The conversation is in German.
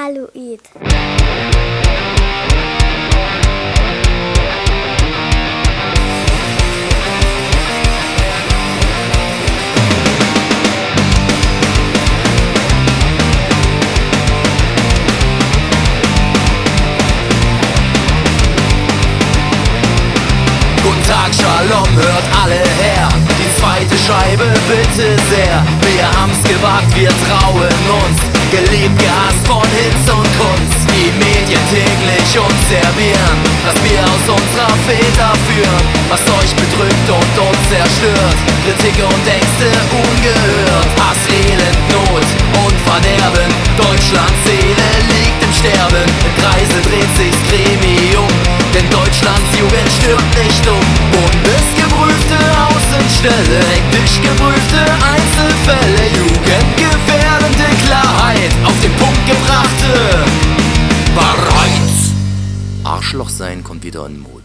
Aluid. Guten Tag, Shalom, hört alle her. Die zweite Scheibe bitte sehr. Wir haben's gewagt, wir trauen uns. Geliebt, gehasst von Hits und Kunst. Die Medien täglich uns servieren, was wir aus unserer Väter führen. Was euch bedrückt und uns zerstört. Kritik und Ängste ungehört. Hass, Elend, Not und Verderben. Deutschlands Seele liegt im Sterben. Im Kreise dreht sich's Gremium, denn Deutschlands Jugend stirbt nicht um. Bundesgeprüfte Außenstelle, hektisch geprüfte Einzelfälle, jugendgefährdende Klarheit auf den Punkt gebrachte. Bereits Arschloch sein kommt wieder in Mode.